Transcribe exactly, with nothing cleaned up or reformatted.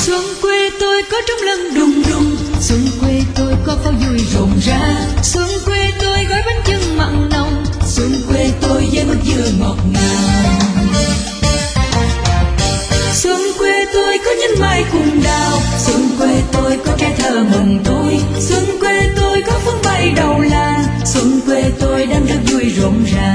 Xuân quê tôi có trống lân đùng đùng, xuân quê tôi có pháo vui rộn rã, xuân quê tôi gói bánh chưng mặn nồng, xuân quê tôi với mứt dừa ngọt ngào. Xuân quê tôi có nhánh mai cùng đào, xuân quê tôi có trẻ thơ mừng tôi, xuân quê tôi có phấn bay đầu làng, xuân quê tôi đang rất vui rộn ràng.